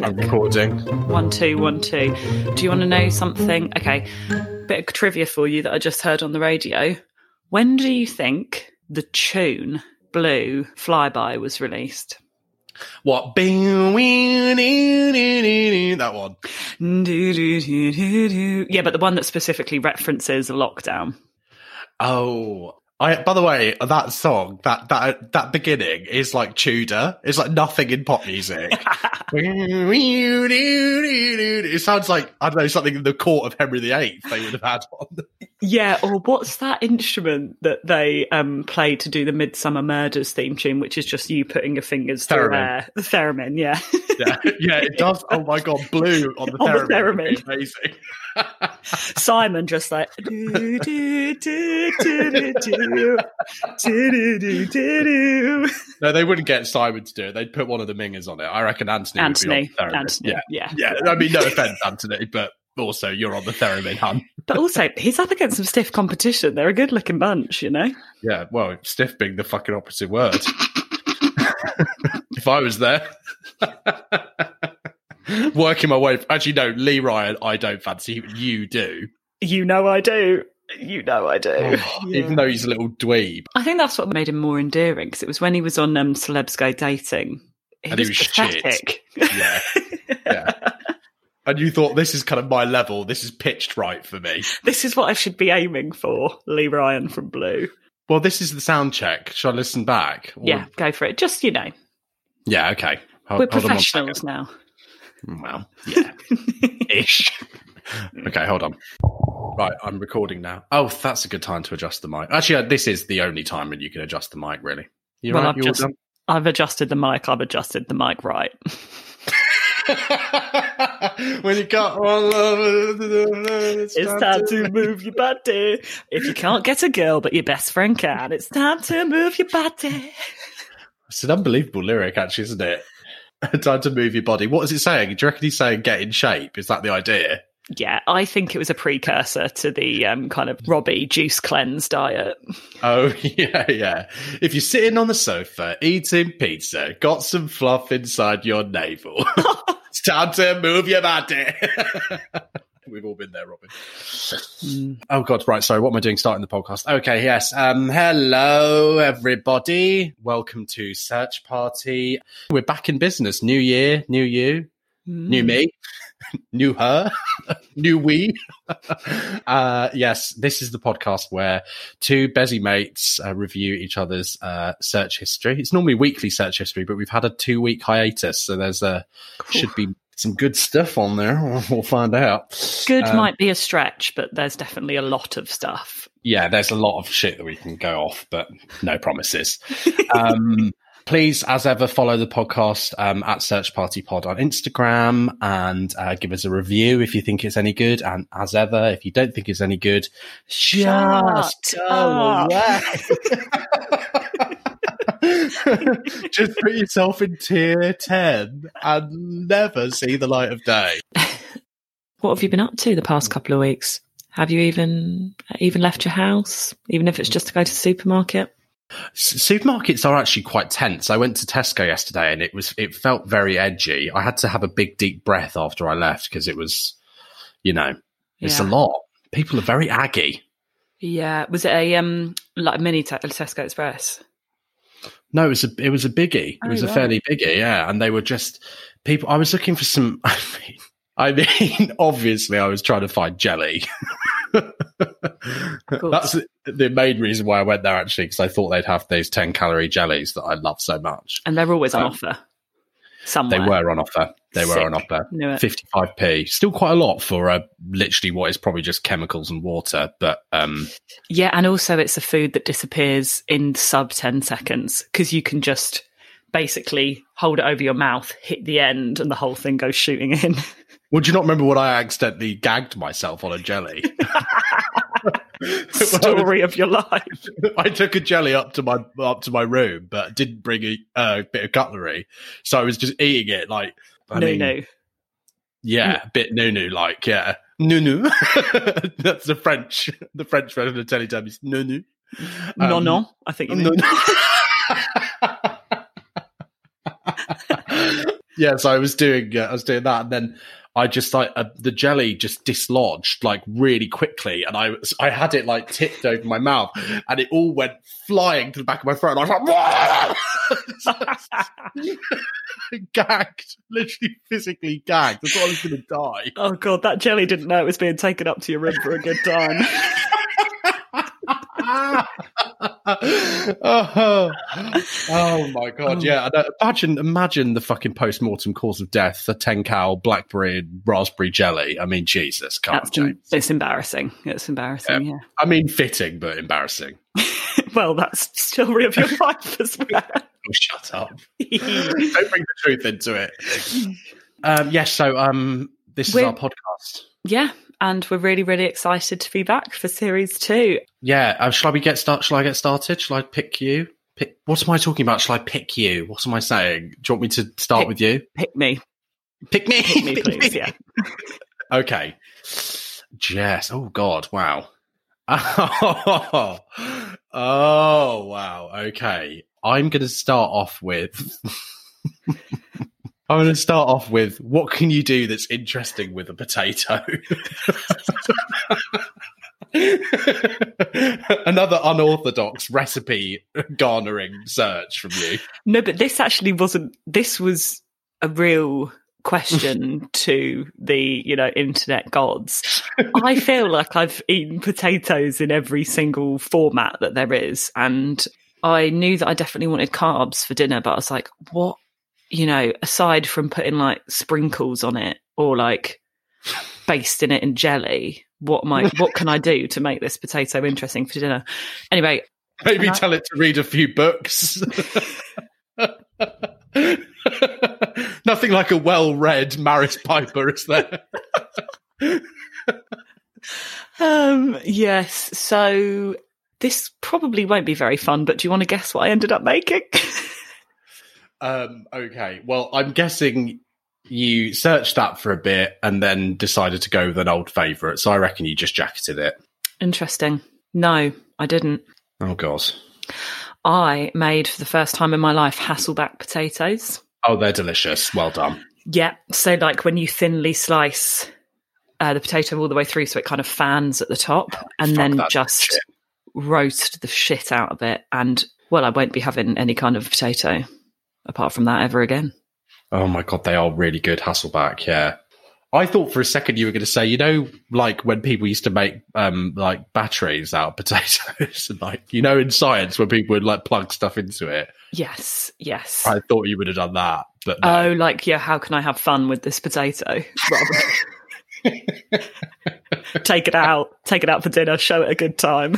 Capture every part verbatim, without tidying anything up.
I'm recording. One, two, one, two. Do you want to know something? Okay, bit of trivia for you that I just heard on the radio. When do you think the tune Blue Flyby was released? What? That one. Yeah, but the one that specifically references a lockdown. Oh, I. By the way, that song, that that that beginning is like Tudor. It's like nothing in pop music. It sounds like, I don't know, something in the court of Henry the Eighth they would have had on. Yeah, or what's that instrument that they um, play to do the Midsummer Murders theme tune, which is just you putting your fingers through air? The theremin, yeah. yeah. Yeah, it does. Oh my God, Blue on the on theremin. The theremin. Amazing. Simon just like... do, do, do, do, do, do, do, do, do. No, they wouldn't get Simon to do it. They'd put one of the mingers on it. I reckon Anthony, Anthony would be on the theremin. Anthony, yeah. yeah. Yeah, I mean, no offence, Anthony, but also you're on the theremin, hun. But also, he's up against some stiff competition. They're a good-looking bunch, you know? Yeah, well, stiff being the fucking opposite word. If I was there. Working my way... Actually, no, Lee Ryan, I don't fancy. You do. You know I do. You know I do. Oh, yeah. Even though he's a little dweeb. I think that's what made him more endearing, because it was when he was on um, Celebs Go Dating. He and was he was pathetic. shit. Yeah. Yeah. And you thought, this is kind of my level. This is pitched right for me. This is what I should be aiming for, Lee Ryan from Blue. Well, this is the sound check. Shall I listen back? Or... Yeah, go for it. Just, you know. Yeah, okay. Hold, We're hold professionals now. Well, yeah. Ish. Okay, hold on. Right, I'm recording now. Oh, that's a good time to adjust the mic. Actually, this is the only time when you can adjust the mic, really. You well, right? I've, You just, all done? I've adjusted the mic. I've adjusted the mic right. When you got one love, it's, it's time to move your body. If you can't get a girl, but your best friend can, it's time to move your body. It's an unbelievable lyric, actually, isn't it? Time to move your body. What is it saying? Do you reckon he's saying get in shape? Is that the idea? Yeah, I think it was a precursor to the um, kind of Robbie juice cleanse diet. Oh, yeah, yeah. If you're sitting on the sofa eating pizza, got some fluff inside your navel, it's time to move your body. We've all been there, Robin. Mm. Oh, God, right. Sorry, what am I doing starting the podcast? Okay, yes. Um, hello, everybody. Welcome to Search Party. We're back in business. New year, new you, mm. new me. New her, new we. uh, yes, this is the podcast where two busy mates uh, review each other's uh, search history. It's normally weekly search history, but we've had a two-week hiatus, so there's a cool. should be some good stuff on there. We'll find out. Good um, might be a stretch, but there's definitely a lot of stuff. Yeah, there's a lot of shit that we can go off, but no promises. Um Please, as ever, follow the podcast um, at Search Party Pod on Instagram and uh, give us a review if you think it's any good. And as ever, if you don't think it's any good, Shut just go away. Just put yourself in tier ten and never see the light of day. What have you been up to the past couple of weeks? Have you even even left your house, even if it's just to go to the supermarket? Supermarkets are actually quite tense. I went to Tesco yesterday and it was it felt very edgy. I had to have a big deep breath after I left because it was, you know, it's yeah. a lot. People are very aggy. Yeah, was it a um like a mini te- Tesco Express? No, it was a it was a biggie. Oh, it was right. a fairly biggie, yeah. And they were just people. I was looking for some. I mean, I mean, obviously, I was trying to find jelly. That's the, the main reason why I went there, actually, because I thought they'd have those ten calorie jellies that I love so much. And they're always on um, offer somewhere. They were on offer. They Sick. were on offer. fifty-five p. Still quite a lot for uh, literally what is probably just chemicals and water. But um, yeah, and also it's a food that disappears in sub ten seconds because you can just basically hold it over your mouth, hit the end, and the whole thing goes shooting in. Would you not remember when I accidentally gagged myself on a jelly? Story of your life. I took a jelly up to my up to my room, but didn't bring a uh, bit of cutlery, so I was just eating it like I no, mean, no, yeah, a bit nunu like yeah, nunu. That's the French, the French version of Teletubbies. Nunu, um, no, no. I think you mean. yeah, so I was doing, uh, I was doing that, and then I just like uh, the jelly just dislodged like really quickly, and I was, I had it like tipped over my mouth, and it all went flying to the back of my throat. And I was like, gagged, literally physically gagged. I thought I was going to die. Oh god, that jelly didn't know it was being taken up to your room for a good time. oh, oh my god! Oh. Yeah, imagine, imagine the fucking post-mortem cause of death for ten cow blackberry and raspberry jelly. I mean, Jesus, can't James. It's embarrassing. It's embarrassing. Yeah. yeah. I mean, fitting but embarrassing. Well, that's still real of your life as well. Oh, shut up! Don't bring the truth into it. Um, yes. So, um, this We're, is our podcast. Yeah. And we're really, really excited to be back for series two. Yeah. Uh, shall we get start? Shall I get started? Shall I pick you? Pick. What am I talking about? Shall I pick you? What am I saying? Do you want me to start pick, with you? Pick me. Pick me. Pick me, please. Yeah. Okay. Jess. Oh God. Wow. Oh, oh wow. Okay. I'm going to start off with. I'm going to start off with, what can you do that's interesting with a potato? Another unorthodox recipe garnering search from you. No, but this actually wasn't, this was a real question to the, you know, internet gods. I feel like I've eaten potatoes in every single format that there is. And I knew that I definitely wanted carbs for dinner, but I was like, what? You know, aside from putting like sprinkles on it or like basting it in jelly, what am I, what can I do to make this potato interesting for dinner? Anyway, maybe tell I... it to read a few books. Nothing like a well-read Maris Piper, is there? um, yes. So this probably won't be very fun, but do you want to guess what I ended up making? Um, okay, well, I'm guessing you searched that for a bit and then decided to go with an old favourite, so I reckon you just jacketed it. Interesting. No, I didn't. Oh, God. I made, for the first time in my life, Hasselback potatoes. Oh, they're delicious. Well done. Yeah, so like when you thinly slice uh, the potato all the way through so it kind of fans at the top, and Fuck then just shit. roast the shit out of it, and, well, I won't be having any kind of potato apart from that ever again. Oh my God, they are really good Hasselback, yeah. I thought for a second you were going to say, you know, like when people used to make um, like batteries out of potatoes, and like, you know, in science when people would like plug stuff into it. Yes, yes. I thought you would have done that, but no. Oh, like, yeah, how can I have fun with this potato? Take it out, take it out for dinner, show it a good time.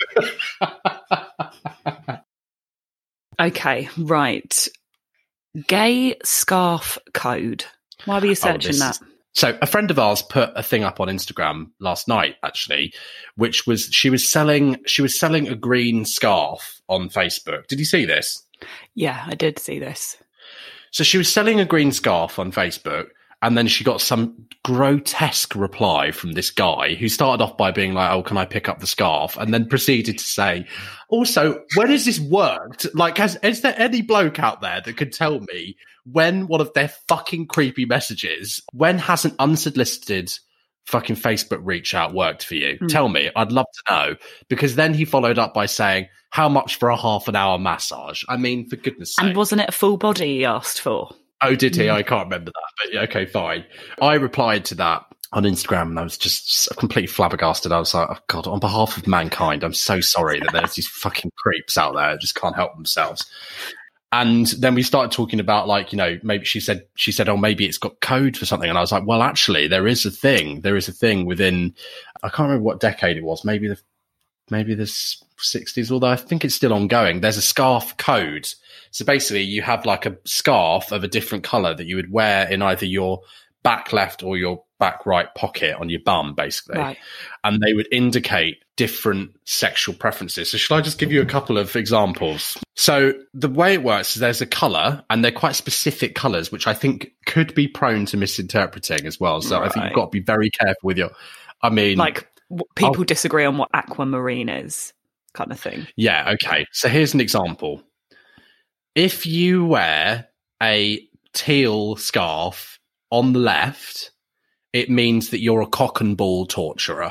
Okay, right. Gay scarf code. Why were you searching oh, that? Is, so a friend of ours put a thing up on Instagram last night, actually, which was she was selling she was selling a green scarf on Facebook. Did you see this? Yeah, I did see this. So she was selling a green scarf on Facebook, and then she got some grotesque reply from this guy who started off by being like, oh, can I pick up the scarf? And then proceeded to say, also, when has this worked? Like, has, is there any bloke out there that could tell me when one of their fucking creepy messages, when has an unsolicited fucking Facebook reach out worked for you? Mm. Tell me. I'd love to know. Because then he followed up by saying, how much for a half an hour massage? I mean, for goodness sake. And wasn't it a full body he asked for? Oh, did he? I can't remember that. But yeah, okay, fine. I replied to that on Instagram and I was just completely flabbergasted. I was like, oh, God, on behalf of mankind, I'm so sorry that there's these fucking creeps out there that just can't help themselves. And then we started talking about, like, you know, maybe she said, she said, oh, maybe it's got code for something. And I was like, well, actually, there is a thing. There is a thing within, I can't remember what decade it was. Maybe the, maybe the sixties, although I think it's still ongoing. There's a scarf code. So basically you have like a scarf of a different color that you would wear in either your back left or your back right pocket on your bum, basically. Right. And they would indicate different sexual preferences. So shall I just give you a couple of examples? So the way it works is there's a color, and they're quite specific colors, which I think could be prone to misinterpreting as well. So right. I think you've got to be very careful with your, I mean... Like people I'll, disagree on what aquamarine is, kind of thing. Yeah, okay. So here's an example. If you wear a teal scarf on the left, it means that you're a cock and ball torturer.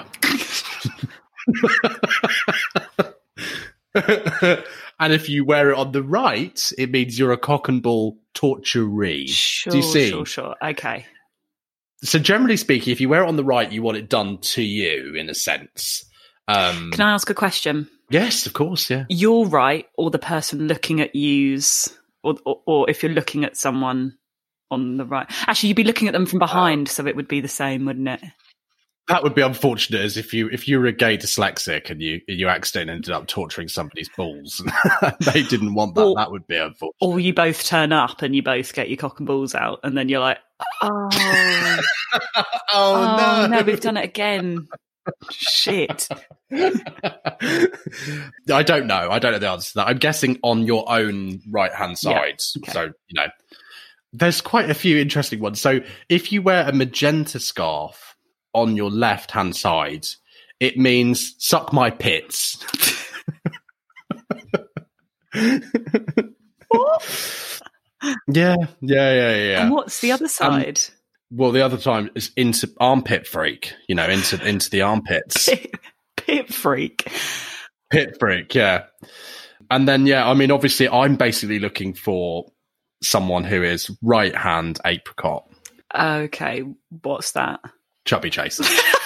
And if you wear it on the right, it means you're a cock and ball torturee. Sure, Do you see? sure, sure. Okay. So generally speaking, if you wear it on the right, you want it done to you, in a sense. Um, Can I ask a question? yes, of course, yeah. You're right, or the person looking at you's, or, or, or if you're looking at someone on the right. Actually, you'd be looking at them from behind, so it would be the same, wouldn't it? That would be unfortunate, as if you if you were a gay dyslexic and you you accidentally ended up torturing somebody's balls and they didn't want that. Or- that would be unfortunate. Or you both turn up and you both get your cock and balls out, and then you're like, oh, oh, oh no. no, we've done it again. Shit. I don't know. I don't know the answer to that. I'm guessing on your own right hand side. Yeah, okay. So, you know, there's quite a few interesting ones. So if you wear a magenta scarf on your left hand side, it means suck my pits. What? Yeah, yeah, yeah, yeah. And what's the other side? Um, well, the other time is into armpit freak, you know, into into the armpits. Pit, pit freak. Pit freak, yeah. And then, yeah, I mean, obviously, I'm basically looking for someone who is right hand apricot. Okay, what's that? Chubby chaser.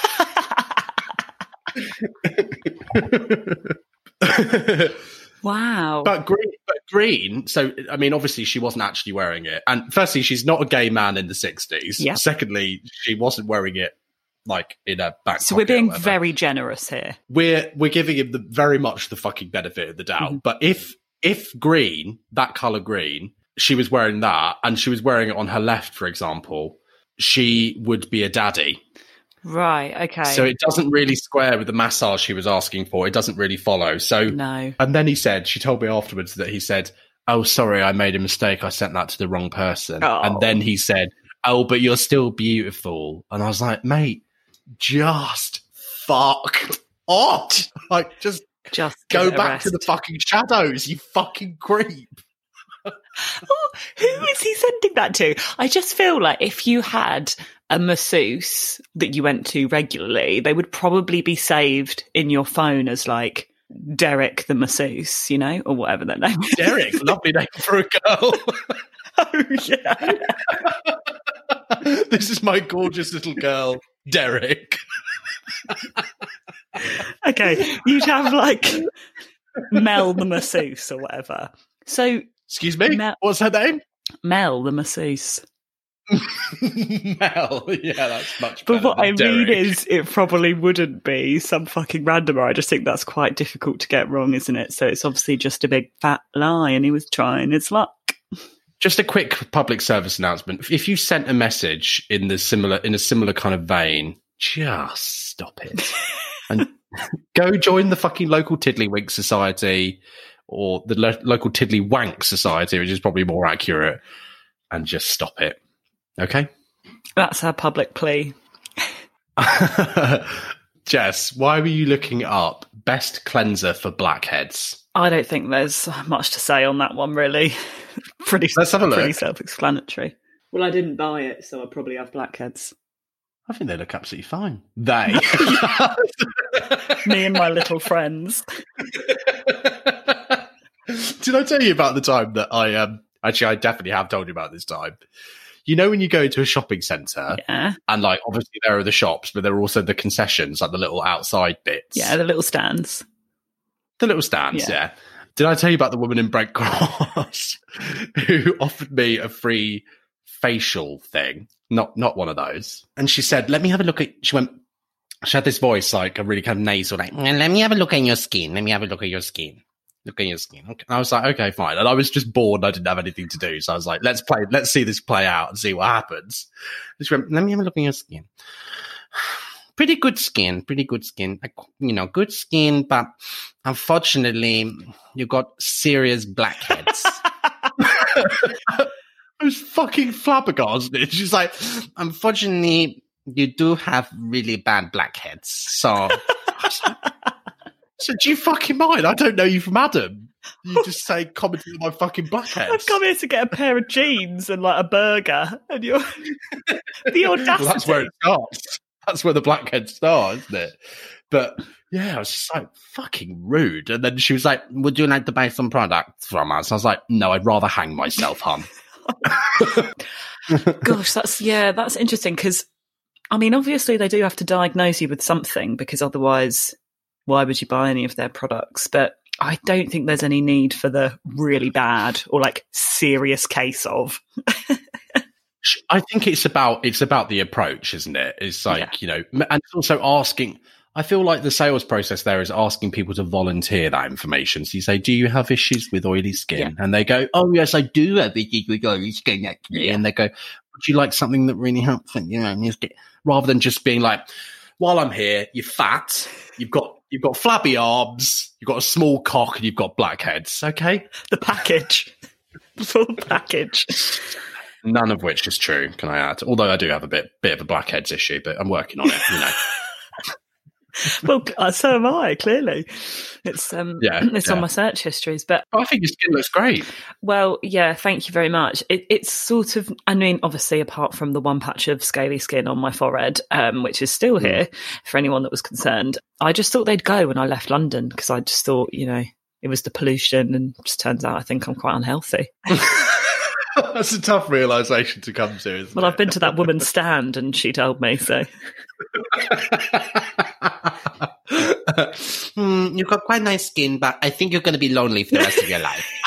Wow. But green, but green. So, I mean, obviously, she wasn't actually wearing it. And firstly, she's not a gay man in the sixties. Yeah. Secondly, she wasn't wearing it like in a back. So we're being pocket or whatever. very generous here. We're we're giving him the very much the fucking benefit of the doubt. Mm-hmm. But if if green, that color green, she was wearing that, and she was wearing it on her left, for example, she would be a daddy. Right, okay. So it doesn't really square with the massage she was asking for. It doesn't really follow. So No. And then he said, she told me afterwards that he said, "Oh, sorry, I made a mistake. I sent that to the wrong person." Oh. And then he said, "Oh, but you're still beautiful." And I was like, mate, just fuck off. Like, just Just go give it a back to the rest. fucking shadows, you fucking creep. Oh, who is he sending that to? I just feel like if you had a masseuse that you went to regularly, they would probably be saved in your phone as like Derek the masseuse, you know, or whatever their name is. Derek, lovely name for a girl. Oh, yeah. This is my gorgeous little girl, Derek. Okay, you'd have like Mel the masseuse or whatever. So Excuse me? Mel- What's her name? Mel the masseuse. Mel. Yeah, that's much But better what than I Derek. mean is, it probably wouldn't be some fucking randomer. I just think that's quite difficult to get wrong, isn't it? So it's obviously just a big fat lie, and he was trying his luck. Just a quick public service announcement. If you sent a message in the similar in a similar kind of vein, just stop it. And go join the fucking local Tiddlywink Society or the lo- local Tiddlywank Society, which is probably more accurate, and just stop it. Okay? That's our public plea. Jess, why were you looking up best cleanser for blackheads? I don't think there's much to say on that one, really. pretty Let's have a look. pretty self-explanatory. Well, I didn't buy it, so I probably have blackheads. I think they look absolutely fine. They. Me and my little friends. Did I tell you about the time that I um actually I definitely have told you about this time. You know when you go to a shopping centre Yeah, and like obviously there are the shops, but there are also the concessions, like the little outside bits. yeah, the little stands. The little stands, Yeah. yeah. Did I tell you about the woman in Brent Cross who offered me a free facial thing? Not not one of those. And she said, "Let me have a look at," she went, she had this voice like a really kind of nasal, like, "Let me have a look at your skin. Let me have a look at your skin. Look at your skin." Okay. And I was like, okay, fine. And I was just bored. I didn't have anything to do. So I was like, let's play, let's see this play out and see what happens. And she went, "Let me have a look at your skin. Pretty good skin, pretty good skin. Like, you know, good skin, but unfortunately, you got serious blackheads." I was fucking flabbergasted. She's like, "Unfortunately, you do have really bad blackheads." So, so do you fucking mind? I don't know you from Adam. You just say, commenting on my fucking blackheads. I've come here to get a pair of jeans and like a burger, and you're the audacity. Well, that's where it starts. That's where the blackhead starts, isn't it? But yeah, I was just like, fucking rude. And then she was like, would you like to buy some products from us? I was like, no, I'd rather hang myself, hon. Gosh, that's, yeah, that's interesting because, I mean, obviously they do have to diagnose you with something because otherwise, why would you buy any of their products? But I don't think there's any need for the really bad or like serious case of. I think it's about it's about the approach, isn't it? It's like, yeah. you know, and it's also asking. I feel like the sales process there is asking people to volunteer that information. So you say, do you have issues with oily skin? Yeah. And they go, oh, yes, I do have issues with oily skin, actually. Yeah. And they go, would you like something that really helps? You know, rather than just being like, while I'm here, you're fat, you've got you've got flabby arms, you've got a small cock, and you've got blackheads. Okay, the package, full package. None of which is true, can I add? Although I do have a bit bit of a blackheads issue, but I'm working on it. You know. Well, uh, so am I. Clearly, it's um, yeah, it's yeah. on my search histories. But I think your skin looks great. Well, yeah, thank you very much. It, it's sort of, I mean, obviously, apart from the one patch of scaly skin on my forehead, um, which is still here mm. for anyone that was concerned. I just thought they'd go when I left London because I just thought, you know, it was the pollution, and it just turns out I think I'm quite unhealthy. That's a tough realisation to come to, isn't well, it? I've been to that woman's stand and she told me, so. mm, you've got quite nice skin, but I think you're going to be lonely for the rest of your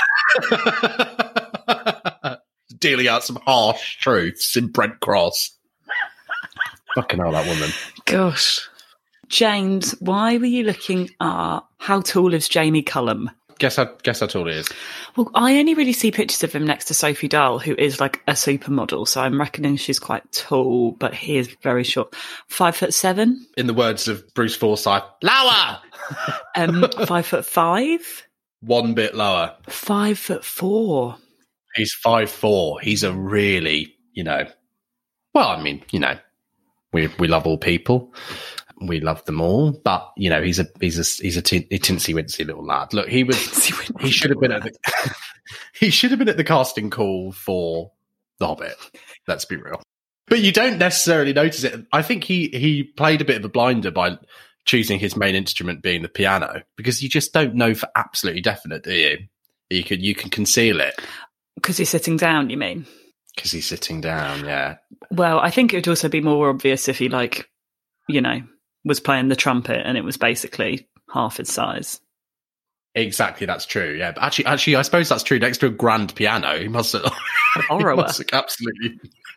life. Dealing out some harsh truths in Brent Cross. Fucking hell, that woman. Gosh. James, why were you looking at How Tall is Jamie Cullum? Guess how, guess how tall he is. Well, I only really see pictures of him next to Sophie Dahl, who is like a supermodel. So I'm reckoning she's quite tall, but he is very short. Five foot seven. In the words of Bruce Forsyth, lower. um, five foot five. One bit lower. Five foot four. He's five four. He's a really, you know. Well, I mean, you know, we we love all people. We love them all, but you know he's a he's a he's a, t- a tinsy wincy little lad. Look, he was he should have been at the he should have been at the casting call for The Hobbit. Let's be real, but you don't necessarily notice it. I think he he played a bit of a blinder by choosing his main instrument being the piano because you just don't know for absolutely definite, do you? You can you can conceal it because he's sitting down. You mean? Because he's sitting down, yeah. Well, I think it would also be more obvious if he like, you know. was playing the trumpet and it was basically half his size. Exactly, that's true. Yeah, but actually, actually, I suppose that's true. Next to a grand piano, he must have, he must have absolutely.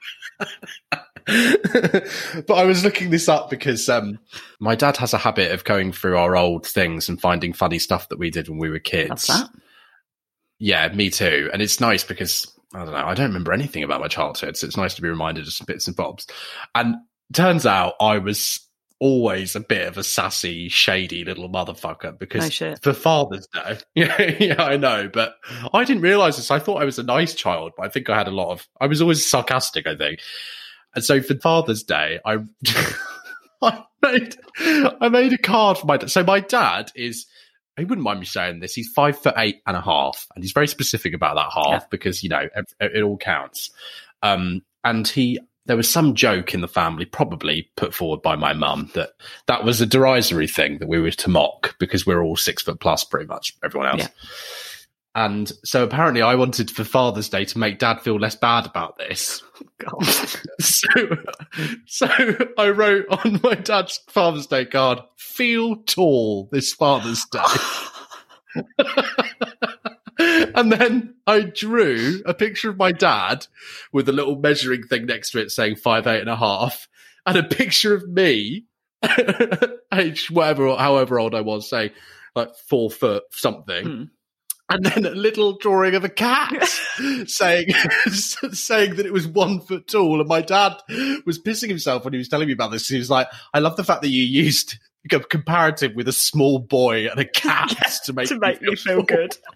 But I was looking this up because um, my dad has a habit of going through our old things and finding funny stuff that we did when we were kids. That's that. Yeah, me too. And it's nice because I don't know. I don't remember anything about my childhood, so it's nice to be reminded of some bits and bobs. And turns out I was always a bit of a sassy, shady little motherfucker because no for Father's Day, yeah, yeah, I know, but I didn't realise this. I thought I was a nice child, but I think I had a lot of. I was always sarcastic, I think, and so for Father's Day, I I made I made a card for my dad. So my dad is. He wouldn't mind me saying this. He's five foot eight and a half, and he's very specific about that half yeah. because you know it, it all counts. Um, and he. There was some joke in the family, probably put forward by my mum, that that was a derisory thing that we were to mock because we're all six foot plus, pretty much everyone else. Yeah. And so apparently I wanted for Father's Day to make Dad feel less bad about this. Oh, God. so, so I wrote on my dad's Father's Day card, feel tall this Father's Day. And then I drew a picture of my dad with a little measuring thing next to it saying five, eight and a half, and a picture of me, age whatever, however old I was, say like four foot something. Hmm. And then a little drawing of a cat saying saying that it was one foot tall. And my dad was pissing himself when he was telling me about this. He was like, I love the fact that you used a comparative with a small boy and a cat yeah, to make, to make me feel, me feel good.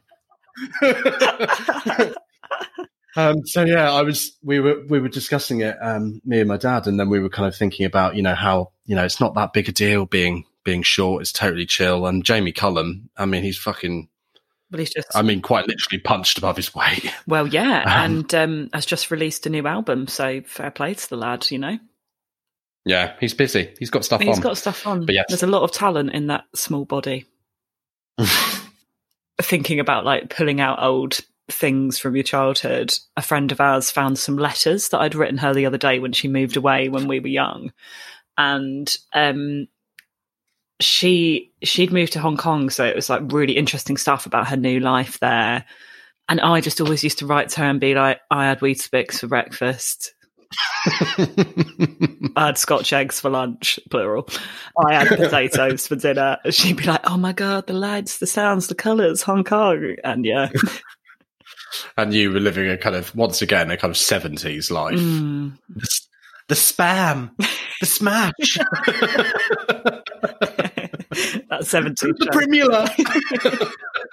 um, so yeah, I was. We were we were discussing it, um, me and my dad, and then we were kind of thinking about, you know, how you know it's not that big a deal being being short. It's totally chill. And Jamie Cullum, I mean, he's fucking Well, he's just, I mean, quite literally punched above his weight. well, yeah, Um, and um, has just released a new album, so fair play to the lad, you know. Yeah, he's busy. He's got stuff He's on. got stuff on. But yes. There's a lot of talent in that small body. Thinking about like pulling out old things from your childhood, a friend of ours found some letters that I'd written her the other day when she moved away when we were young, and um, she she'd moved to Hong Kong, so it was like really interesting stuff about her new life there. And I just always used to write to her and be like, I had Weetabix for breakfast. I had Scotch eggs for lunch, plural. I had potatoes for dinner. And she'd be like, oh my God, the lights, the sounds, the colours, Hong Kong. And yeah. And you were living a kind of, once again, a kind of seventies life. Mm. The, the spam, the smash, that seventies the primula.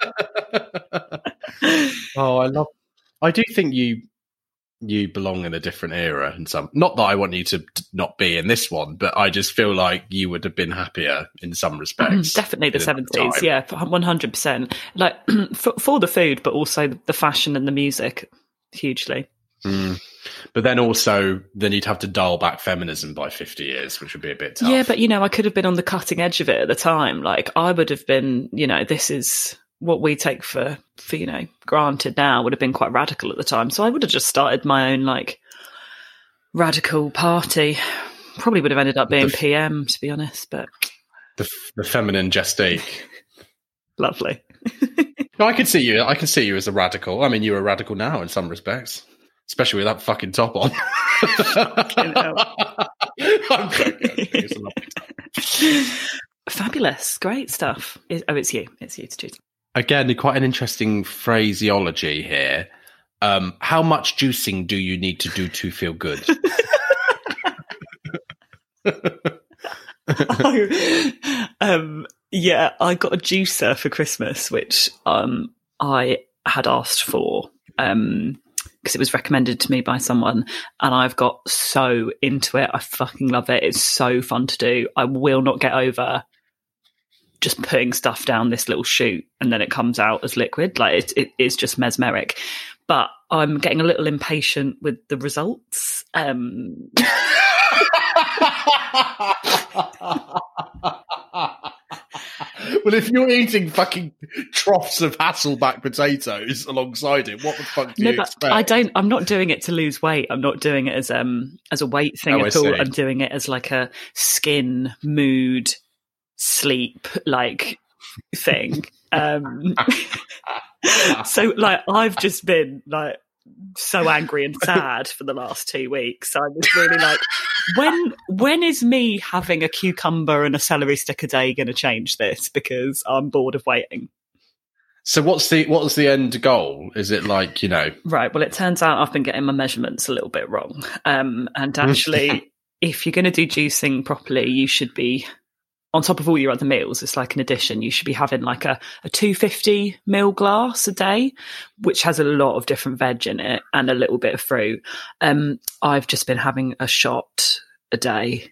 Oh, I love. I do think you you belong in a different era, and some. Not that I want you to not be in this one, but I just feel like you would have been happier in some respects. Definitely the seventies, time. yeah, one hundred percent. Like for, for the food, but also the fashion and the music, hugely. Mm. But then also, then you'd have to dial back feminism by fifty years, which would be a bit tough. Yeah, but you know, I could have been on the cutting edge of it at the time. Like I would have been, you know, this is what we take for, for, you know, granted now would have been quite radical at the time. So I would have just started my own like radical party. Probably would have ended up being f- P M, to be honest, but the, the feminine gestique. Lovely. No, I could see you. I can see you as a radical. I mean, you're a radical now in some respects, especially with that fucking top on. Fucking hell. I'm joking. It's a lovely top. Fabulous, great stuff. Oh, it's you. It's you to choose. Again, quite an interesting phraseology here. Um, how much juicing do you need to do to feel good? oh, um, yeah, I got a juicer for Christmas, which um, I had asked for um, because it was recommended to me by someone, and I've got so into it. I fucking love it. It's so fun to do. I will not get over just putting stuff down this little chute and then it comes out as liquid. Like it, it, it's just mesmeric. But I'm getting a little impatient with the results. Um... Well, if you're eating fucking troughs of Hasselback potatoes alongside it, what the fuck do no, you but expect? I don't. I'm not doing it to lose weight. I'm not doing it as um as a weight thing Oh, at I all. see. I'm doing it as like a skin, mood, sleep like thing. Um, so like I've just been like so angry and sad for the last two weeks. So I was really like, when when is me having a cucumber and a celery stick a day going to change this? Because I'm bored of waiting. So what's the what's the end goal? Is it like, you know? Right. Well, it turns out I've been getting my measurements a little bit wrong. Um, and actually, if you're going to do juicing properly, you should be, on top of all your other meals, it's like an addition. You should be having like a, a two hundred fifty mil glass a day, which has a lot of different veg in it and a little bit of fruit. Um, I've just been having a shot a day.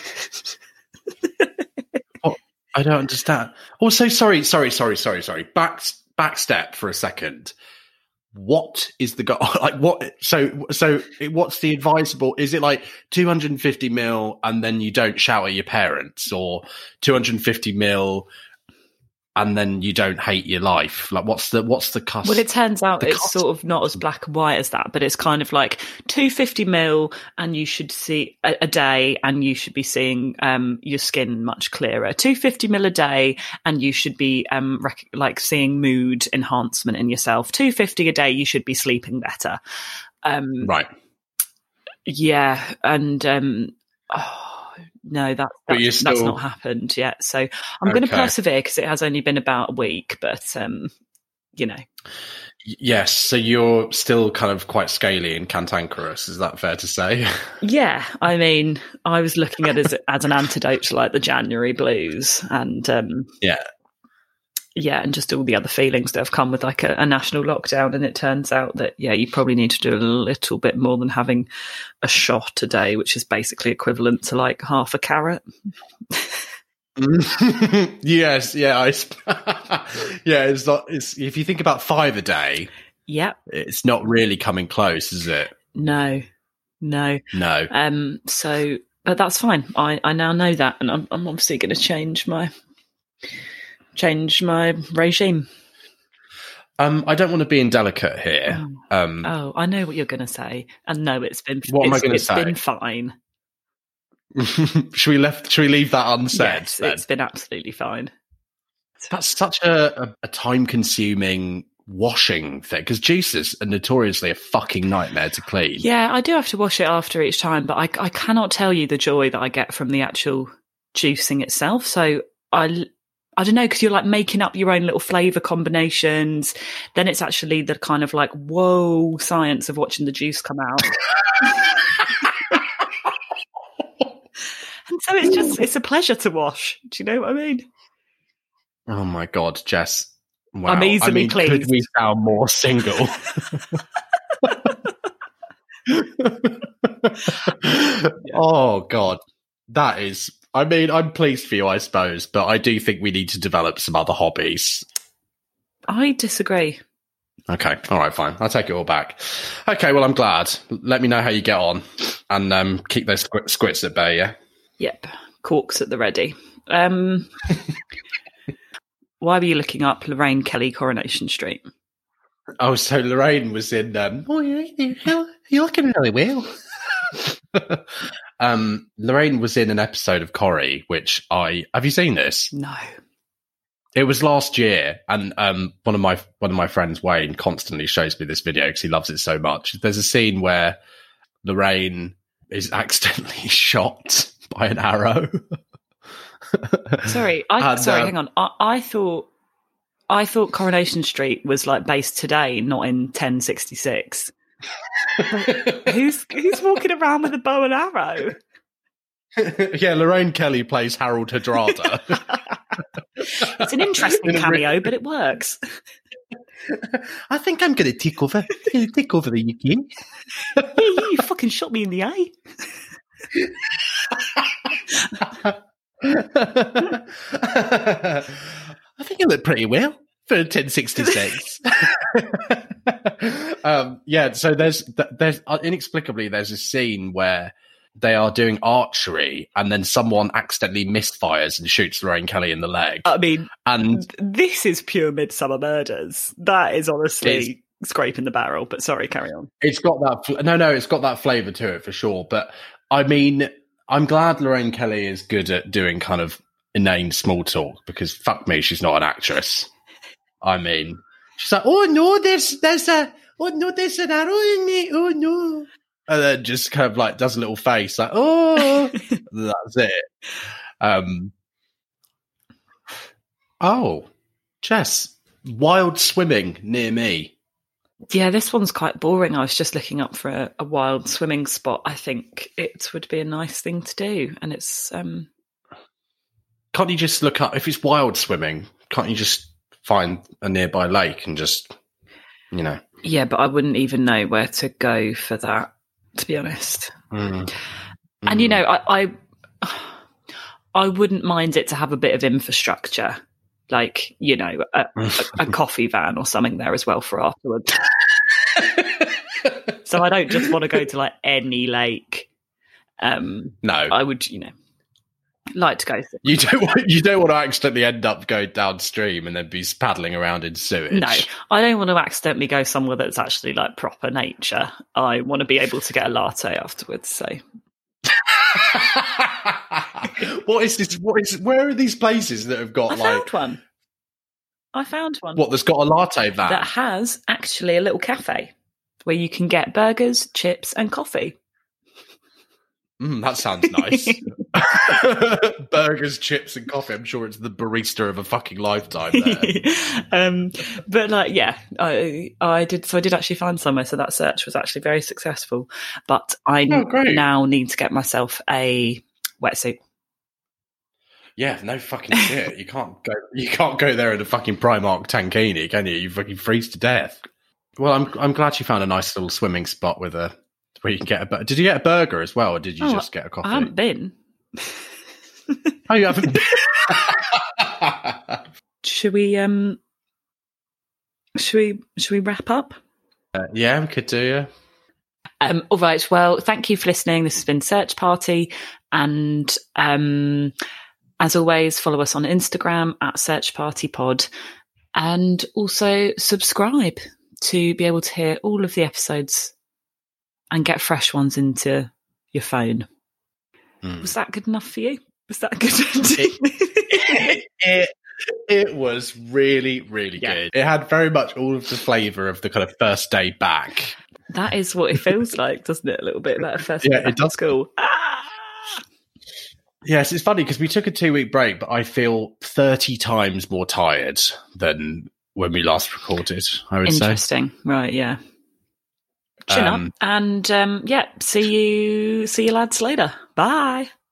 Oh, I don't understand. Also, sorry, sorry, sorry, sorry, sorry. Back back step for a second. What is the goal? Like what? So, so what's the advisable? Is it like two hundred fifty mil and then you don't shout at your parents, or two hundred fifty mil and then you don't hate your life? Like what's the, what's the cost? Well, it turns out the it's cost? sort of not as black and white as that, but it's kind of like two hundred fifty mil and you should see a, a day and you should be seeing um, your skin much clearer. two hundred fifty mil a day and you should be um, rec- like seeing mood enhancement in yourself. two hundred fifty a day, you should be sleeping better. Um, Right. Yeah. And, um, oh, no, that, But you're that's, that's still- not happened yet. So I'm going to Okay. persevere because it has only been about a week, but, um, you know. Yes. So you're still kind of quite scaly and cantankerous. Is that fair to say? Yeah, I mean, I was looking at it as, as an antidote to like the January blues and um, Yeah. yeah, and just all the other feelings that have come with like a, a national lockdown. And it turns out that, yeah, you probably need to do a little bit more than having a shot a day, which is basically equivalent to like half a carrot. Yes, yeah, I, yeah. It's not. It's if you think about five a day, Yep. it's not really coming close, is it? No, no, no. Um. So, but that's fine. I, I now know that, and I'm I'm obviously going to change my change my regime. Um, I don't want to be indelicate here. Oh, um, oh I know what you're going to say, and no, it's been. What am I it's, going to it's say? been fine. should we left? Should we leave that unsaid? Yes, then? it's been absolutely fine. That's such a, a, a time-consuming washing thing because juices are notoriously a fucking nightmare to clean. Yeah, I do have to wash it after each time, but I, I cannot tell you the joy that I get from the actual juicing itself. So I, I don't know, because you're like making up your own little flavour combinations. Then it's actually the kind of like, whoa, science of watching the juice come out. And so it's just, it's a pleasure to wash. Do you know what I mean? Oh my God, Jess. Wow. I'm easily I mean, pleased. Could we sound more single? Oh God. That is, I mean, I'm pleased for you, I suppose, but I do think we need to develop some other hobbies. I disagree. Okay. All right, fine. I'll take it all back. Okay. Well, I'm glad. Let me know how you get on and um, keep those squ- squits at bay, yeah? Yep. Corks at the ready. Um, why were you looking up Lorraine Kelly Coronation Street? Oh, so Lorraine was in. Um, oh, you're, you're looking really well. um, Lorraine was in an episode of Corrie, which I have you seen this? No. It was last year, and um, one of my one of my friends, Wayne, constantly shows me this video because he loves it so much. There's a scene where Lorraine is accidentally shot by an arrow. Sorry, I and, sorry, um, hang on. I, I thought I thought Coronation Street was like based today, not in ten sixty-six. who's who's walking around with a bow and arrow? Yeah, Lorraine Kelly plays Harold Hadrada. It's an interesting cameo, but it works. I think I'm going to take over. Take over the U K. Yeah, you fucking shot me in the eye. I think it looked pretty well for ten sixty-six. um, yeah, so there's there's uh, inexplicably there's a scene where they are doing archery and then someone accidentally misfires and shoots Lorraine Kelly in the leg. I mean, and this is pure Midsummer Murders. That is honestly scraping the barrel. But sorry, carry on. It's got that no, no, it's got that flavour to it for sure. But I mean, I'm glad Lorraine Kelly is good at doing kind of inane small talk because fuck me, she's not an actress. I mean, she's like, oh no, there's there's a oh no, there's an arrow in me. Oh no. And then just kind of like does a little face like, oh, that's it. Um, oh, Jess, wild swimming near me. Yeah, this one's quite boring. I was just looking up for a, a wild swimming spot. I think it would be a nice thing to do. And it's... Um... Can't you just look up, if it's wild swimming, can't you just find a nearby lake and just, you know... Yeah, but I wouldn't even know where to go for that, to be honest. Mm. And, mm. you know, I, I I wouldn't mind it to have a bit of infrastructure, like, you know, a, a, a coffee van or something there as well for afterwards. So I don't just want to go to, like, any lake. Um, no. I would, you know, like to go through. You don't want, you don't want to accidentally end up going downstream and then be paddling around in sewage. No, I don't want to accidentally go somewhere that's actually like proper nature. I want to be able to get a latte afterwards. So, what is this? What is? Where are these places that have got I like found one? I found one. What? That's got a latte van that has actually a little cafe where you can get burgers, chips, and coffee. Mm, that sounds nice. Burgers, chips, and coffee. I'm sure it's the barista of a fucking lifetime there. um, but like, yeah, I I did. So I did actually find somewhere. So that search was actually very successful. But I oh, great. now need to get myself a wetsuit. Yeah, no fucking shit. You can't go. You can't go there in a fucking Primark tankini, can you? You fucking freeze to death. Well, I'm I'm glad you found a nice little swimming spot with a. Where you can get a. Did you get a burger as well, or did you oh, just get a coffee? I haven't been. Oh, you haven't? Should we? Um, should we? Should we wrap up? Uh, yeah, we could do. Yeah. Um, all right. Well, thank you for listening. This has been Search Party, and um, as always, follow us on Instagram at Search Party Pod, and also subscribe to be able to hear all of the episodes and get fresh ones into your phone. Mm. Was that good enough for you? Was that good? it, it, it, it was really, really yeah. good. It had very much all of the flavour of the kind of first day back. That is what it feels like, doesn't it? A little bit, that first yeah, day back it does. at school. Ah! Yes, it's funny because we took a two-week break, but I feel thirty times more tired than when we last recorded, I would Interesting. say. Interesting. Right, yeah. Chin um, up. And, um, yeah, see you, see you lads later. Bye.